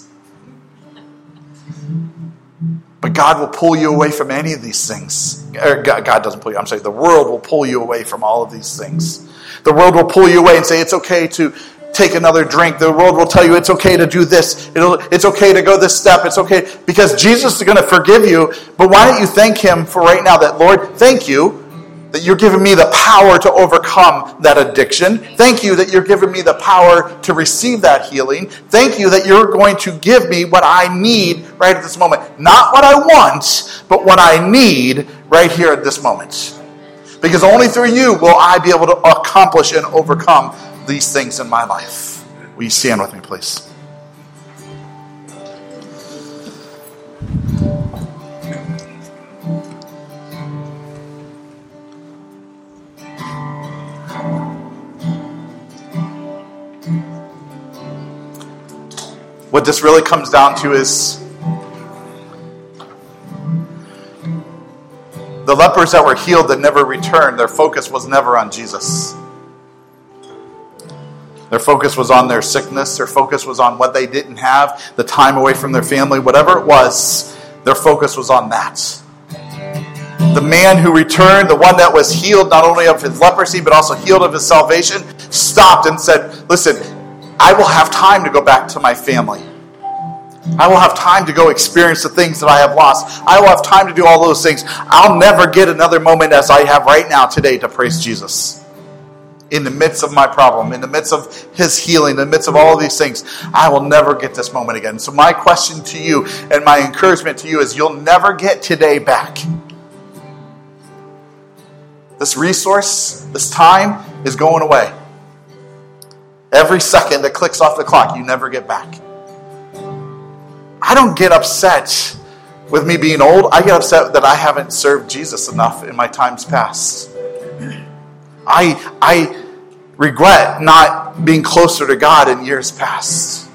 But God will pull you away from any of these things. God doesn't pull you. I'm saying the world will pull you away from all of these things. The world will pull you away and say it's okay to take another drink. The world will tell you it's okay to do this. It's okay to go this step. It's okay because Jesus is going to forgive you. But why don't you thank him for right now that, Lord, thank you that you're giving me the power to overcome that addiction. Thank you that you're giving me the power to receive that healing. Thank you that you're going to give me what I need right at this moment. Not what I want, but what I need right here at this moment. Because only through you will I be able to accomplish and overcome these things in my life. Will you stand with me, please? What this really comes down to is the lepers that were healed that never returned, their focus was never on Jesus. Their focus was on their sickness. Their focus was on what they didn't have, the time away from their family, whatever it was, their focus was on that. The man who returned, the one that was healed not only of his leprosy, but also healed of his salvation, stopped and said, listen, I will have time to go back to my family. I will have time to go experience the things that I have lost. I will have time to do all those things. I'll never get another moment as I have right now today to praise Jesus. In the midst of my problem, in the midst of his healing, in the midst of all of these things, I will never get this moment again. So my question to you and my encouragement to you is you'll never get today back. This resource, this time is going away. Every second that clicks off the clock, you never get back. I don't get upset with me being old. I get upset that I haven't served Jesus enough in my times past. I regret not being closer to God in years past.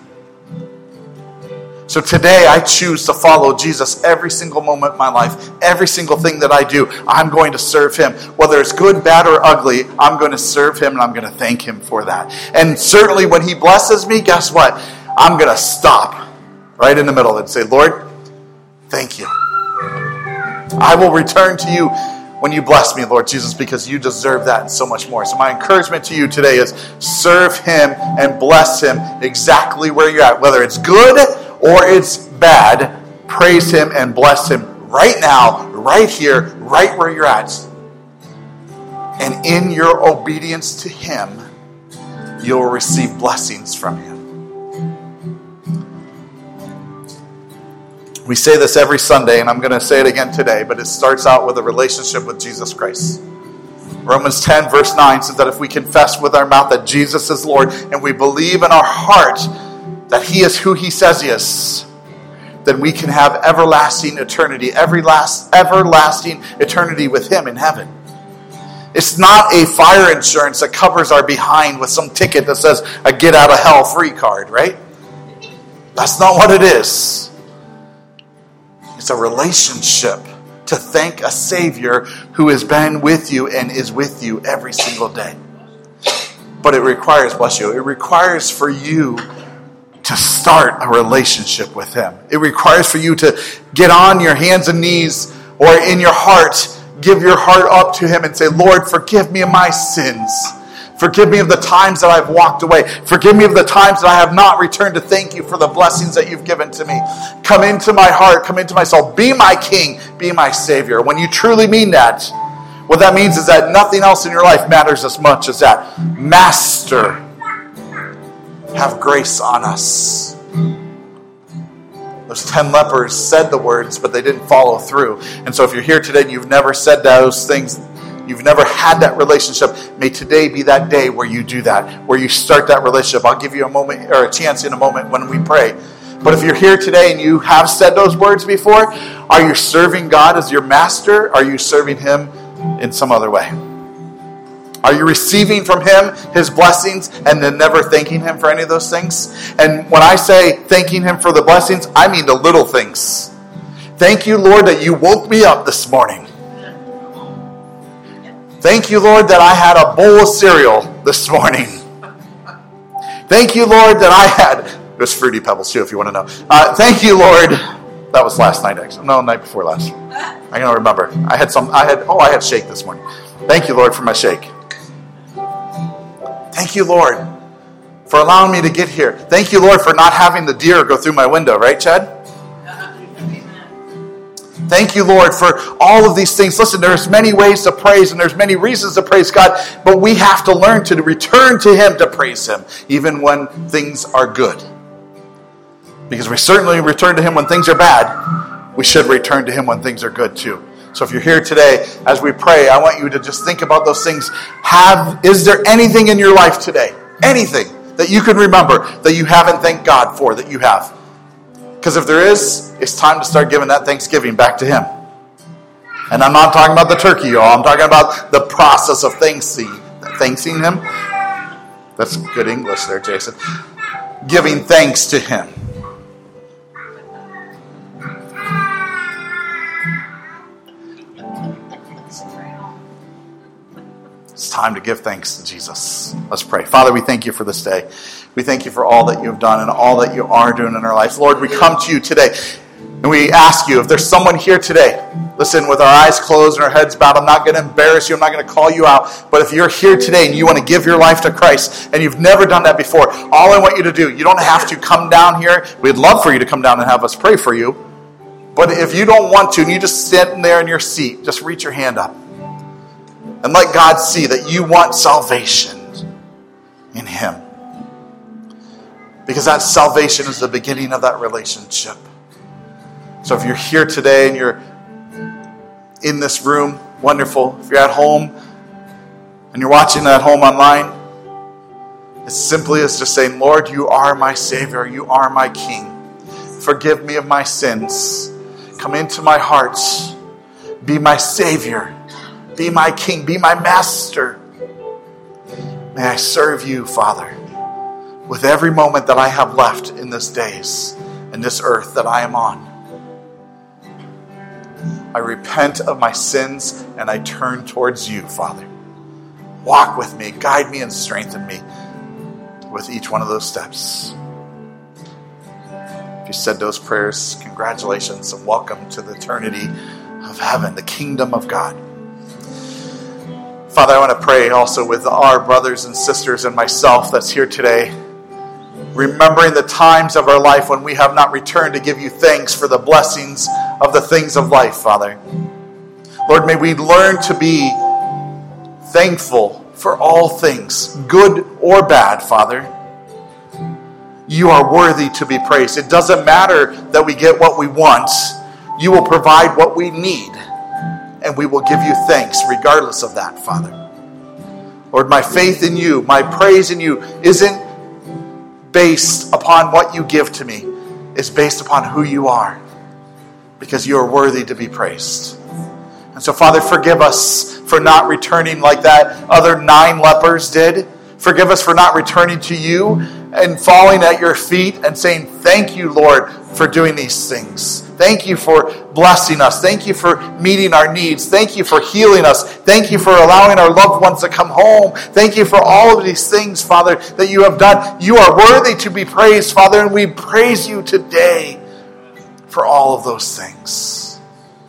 So today I choose to follow Jesus every single moment of my life. Every single thing that I do, I'm going to serve him. Whether it's good, bad, or ugly, I'm going to serve him and I'm going to thank him for that. And certainly when he blesses me, guess what? I'm going to stop right in the middle and say, Lord, thank you. I will return to you when you bless me, Lord Jesus, because you deserve that and so much more. So my encouragement to you today is serve him and bless him exactly where you're at. Whether it's good or it's bad, praise him and bless him right now, right here, right where you're at. And in your obedience to him, you'll receive blessings from him. We say this every Sunday, and I'm going to say it again today, but it starts out with a relationship with Jesus Christ. Romans 10 verse 9 says that if we confess with our mouth that Jesus is Lord and we believe in our heart that he is who he says he is, then we can have everlasting eternity, everlasting eternity with him in heaven. It's not a fire insurance that covers our behind with some ticket that says a get out of hell free card, right? That's not what it is. It's a relationship to thank a Savior who has been with you and is with you every single day. But it requires, bless you, it requires for you to start a relationship with him. It requires for you to get on your hands and knees or in your heart, give your heart up to him and say, Lord, forgive me of my sins. Forgive me of the times that I've walked away. Forgive me of the times that I have not returned to thank you for the blessings that you've given to me. Come into my heart, come into my soul. Be my King, be my Savior. When you truly mean that, what that means is that nothing else in your life matters as much as that. Master, have grace on us. Those 10 lepers said the words, but they didn't follow through. And so if you're here today and you've never said those things, you've never had that relationship, may today be that day where you do that, where you start that relationship. I'll give you a moment or a chance in a moment when we pray. But if you're here today and you have said those words before, are you serving God as your master? Are you serving him in some other way? Are you receiving from him his blessings and then never thanking him for any of those things? And when I say thanking him for the blessings, I mean the little things. Thank you, Lord, that you woke me up this morning. Thank you, Lord, that I had a bowl of cereal this morning. Thank you, Lord, that I had... It was Fruity Pebbles, too, if you want to know. Thank you, Lord. That was last night, actually. No, night before last. I don't remember. I had shake this morning. Thank you, Lord, for my shake. Thank you, Lord, for allowing me to get here. Thank you, Lord, for not having the deer go through my window. Right, Chad? Thank you, Lord, for all of these things. Listen, there's many ways to praise and there's many reasons to praise God, but we have to learn to return to him to praise him, even when things are good. Because we certainly return to him when things are bad. We should return to him when things are good too. So if you're here today, as we pray, I want you to just think about those things. Is there anything in your life today, anything that you can remember that you haven't thanked God for, that you have? Because if there is, it's time to start giving that thanksgiving back to him. And I'm not talking about the turkey, y'all. I'm talking about the process of thanking him. That's good English there, Jason. Giving thanks to him. It's time to give thanks to Jesus. Let's pray. Father, we thank you for this day. We thank you for all that you've done and all that you are doing in our lives. Lord, we come to you today and we ask you, if there's someone here today, listen, with our eyes closed and our heads bowed, I'm not going to embarrass you. I'm not going to call you out. But if you're here today and you want to give your life to Christ and you've never done that before, all I want you to do, you don't have to come down here. We'd love for you to come down and have us pray for you. But if you don't want to and you just sit there in your seat, just reach your hand up. And let God see that you want salvation in him. Because that salvation is the beginning of that relationship. So if you're here today and you're in this room, wonderful. If you're at home and you're watching at home online, it's simply as just saying, Lord, you are my Savior. You are my King. Forgive me of my sins. Come into my heart. Be my Savior. Be my King. Be my Master. May I serve you, Father, with every moment that I have left in this days, in this earth that I am on. I repent of my sins and I turn towards you, Father. Walk with me, guide me, and strengthen me with each one of those steps. If you said those prayers, congratulations and welcome to the eternity of heaven, the kingdom of God. Father, I want to pray also with our brothers and sisters and myself that's here today, remembering the times of our life when we have not returned to give you thanks for the blessings of the things of life, Father. Lord, may we learn to be thankful for all things, good or bad, Father. You are worthy to be praised. It doesn't matter that we get what we want. You will provide what we need, and we will give you thanks regardless of that, Father. Lord, my faith in you, my praise in you isn't based upon what you give to me. It's based upon who you are, because you are worthy to be praised. And so, Father, forgive us for not returning like that other 9 lepers did. Forgive us for not returning to you and falling at your feet and saying, thank you, Lord, for doing these things. Thank you for blessing us. Thank you for meeting our needs. Thank you for healing us. Thank you for allowing our loved ones to come home. Thank you for all of these things, Father, that you have done. You are worthy to be praised, Father, and we praise you today for all of those things.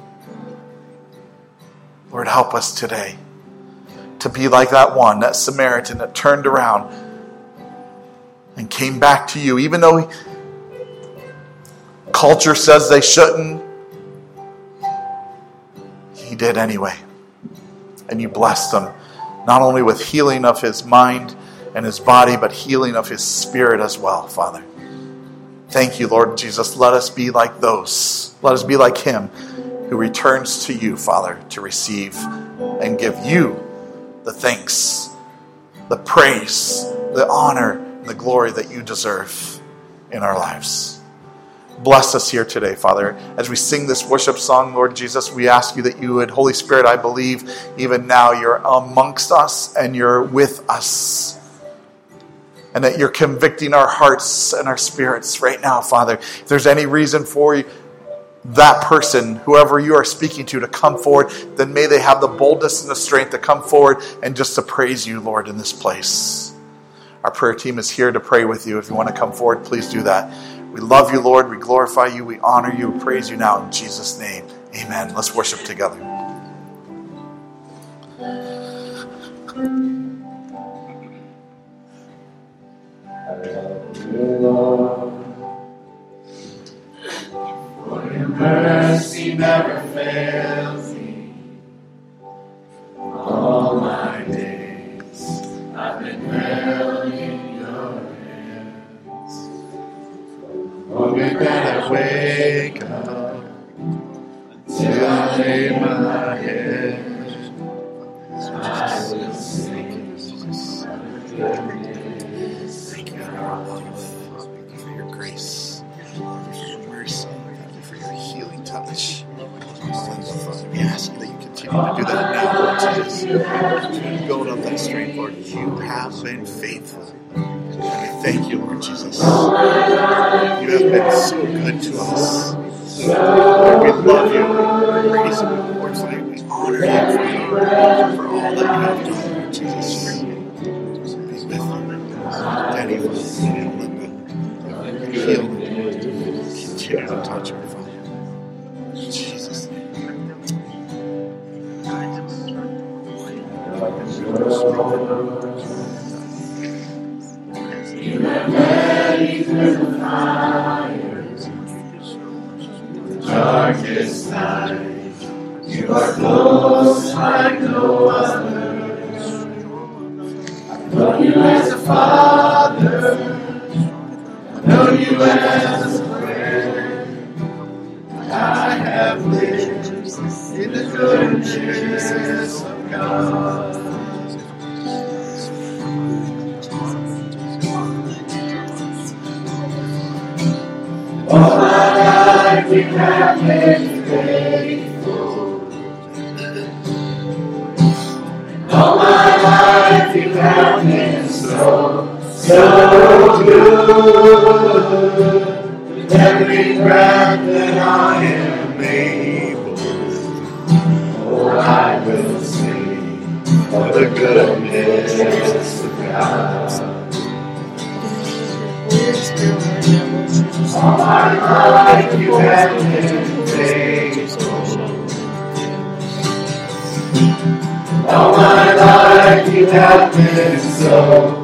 Lord, help us today to be like that one, that Samaritan that turned around and came back to you, even though culture says they shouldn't. He did anyway. And you blessed him, not only with healing of his mind and his body, but healing of his spirit as well, Father. Thank you, Lord Jesus. Let us be like those. Let us be like him who returns to you, Father, to receive and give you the thanks, the praise, the honor, and the glory that you deserve in our lives. Bless us here today, Father. As we sing this worship song, Lord Jesus, we ask you that you would, Holy Spirit, I believe even now you're amongst us and you're with us. And that you're convicting our hearts and our spirits right now, Father. If there's any reason for that person, whoever you are speaking to come forward, then may they have the boldness and the strength to come forward and just to praise you, Lord, in this place. Our prayer team is here to pray with you. If you want to come forward, please do that. We love you, Lord. We glorify you. We honor you. We praise you now in Jesus' name. Amen. Let's worship together. For your mercy never fails me. All my days I've been held in your hands. The moment that I wake up until I lay my head, I will sing of your goodness. Thank you for your love. Thank you for your grace. Thank you for your mercy. Thank you for your healing touch. Father, we ask you that you continue to do that now, Lord Jesus. Continue to build up that strength, Lord. You have been faithful. And we thank you, Lord Jesus. You have been so good to us. Lord, we love you. We praise you. We glorify you. We honor you for all that you have done, Lord Jesus. Be with them. Daddy, Linda. Heal them. Continue to touch her, Father. In Jesus' name. You have led me through the fires, the darkest night. You are close like no other. I've known you as a father. I've known you as a friend. I have lived in the goodness of God. All my life you have been faithful. All my life you have been so good. With every breath that I am able, oh, I will sing of the goodness of God. All my life you have been faithful. All my life you have been so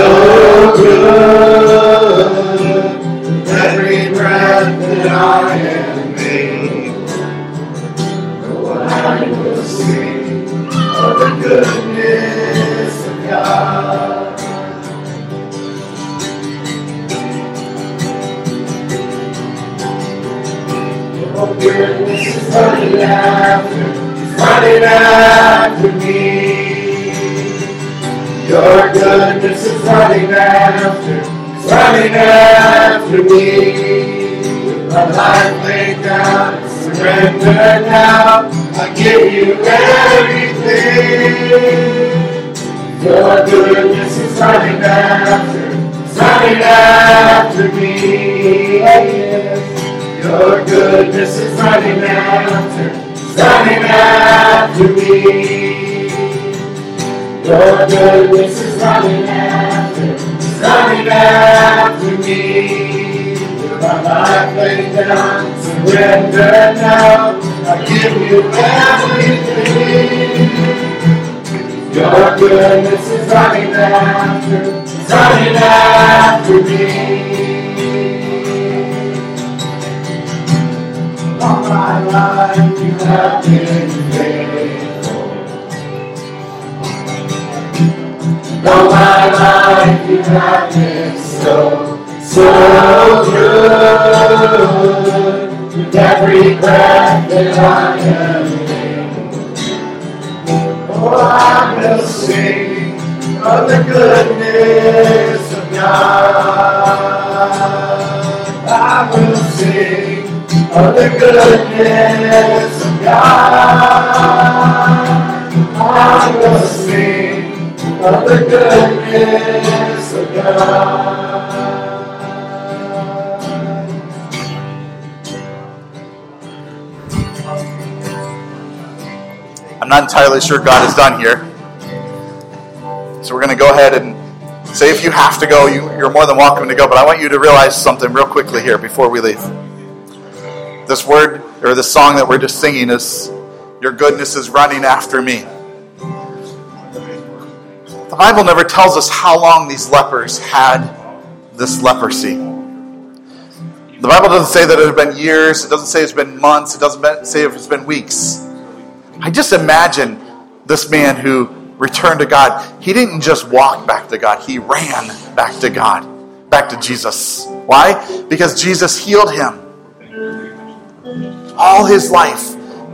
good. Every breath that I am able, oh, I will sing of the goodness of Your goodness is running after me. My life laid down, surrender now. I give you everything. Your goodness is running after me. Your goodness is running after me. Your goodness is running after me. My life laid down, surrender now. I give you everything. Your goodness is running after me. All my life you have been faithful. All my life you have been so good. With every breath that I am in, oh, I will sing of the goodness of God. I will sing of the goodness of God. I will sing of the goodness of God. I'm not entirely sure God is done here. So we're going to go ahead and say if you have to go, you're more than welcome to go. But I want you to realize something real quickly here before we leave. This word, or this song that we're just singing is, your goodness is running after me. The Bible never tells us how long these lepers had this leprosy. The Bible doesn't say that it had been years. It doesn't say it's been months. It doesn't say if it's been weeks. I just imagine this man who returned to God. He didn't just walk back to God. He ran back to God, back to Jesus. Why? Because Jesus healed him. All his life.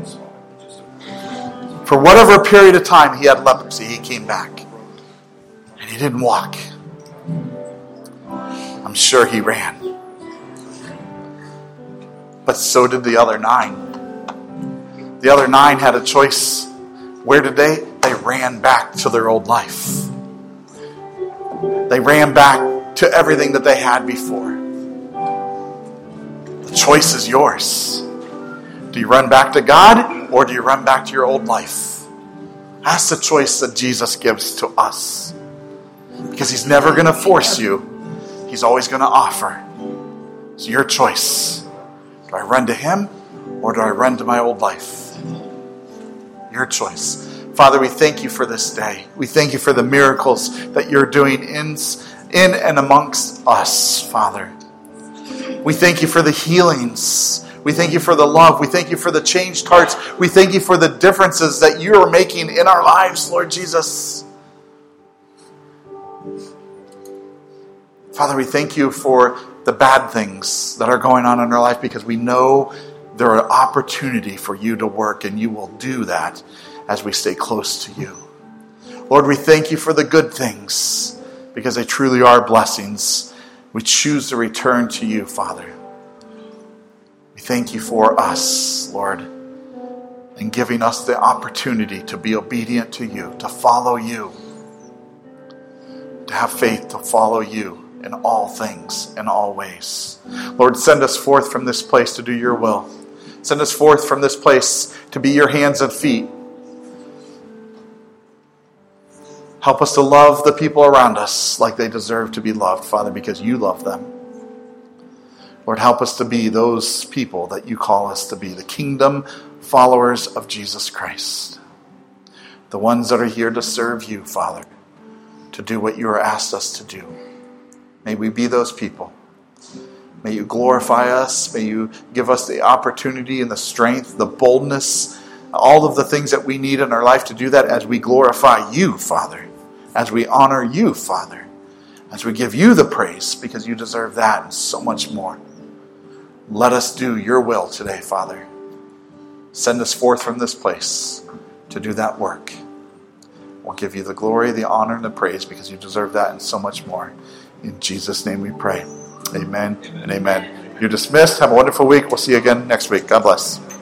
For whatever period of time he had leprosy, he came back. And he didn't walk. I'm sure he ran. But so did the other 9. The other 9 had a choice. Where did they? They ran back to their old life. They ran back to everything that they had before. The choice is yours. Do you run back to God or do you run back to your old life? That's the choice that Jesus gives to us. Because he's never going to force you. He's always going to offer. It's your choice. Do I run to him or do I run to my old life? Your choice. Father, we thank you for this day. We thank you for the miracles that you're doing in and amongst us, Father. We thank you for the healings. We thank you for the love. We thank you for the changed hearts. We thank you for the differences that you are making in our lives, Lord Jesus. Father, we thank you for the bad things that are going on in our life because we know there are opportunity for you to work, and you will do that as we stay close to you. Lord, we thank you for the good things because they truly are blessings. We choose to return to you, Father. We thank you for us, Lord, and giving us the opportunity to be obedient to you, to follow you, to have faith to follow you in all things, in all ways. Lord, send us forth from this place to do your will. Send us forth from this place to be your hands and feet. Help us to love the people around us like they deserve to be loved, Father, because you love them. Lord, help us to be those people that you call us to be, the kingdom followers of Jesus Christ. The ones that are here to serve you, Father, to do what you are asked us to do. May we be those people. May you glorify us. May you give us the opportunity and the strength, the boldness, all of the things that we need in our life to do that as we glorify you, Father, as we honor you, Father, as we give you the praise because you deserve that and so much more. Let us do your will today, Father. Send us forth from this place to do that work. We'll give you the glory, the honor, and the praise because you deserve that and so much more. In Jesus' name we pray. Amen and amen. You're dismissed. Have a wonderful week. We'll see you again next week. God bless.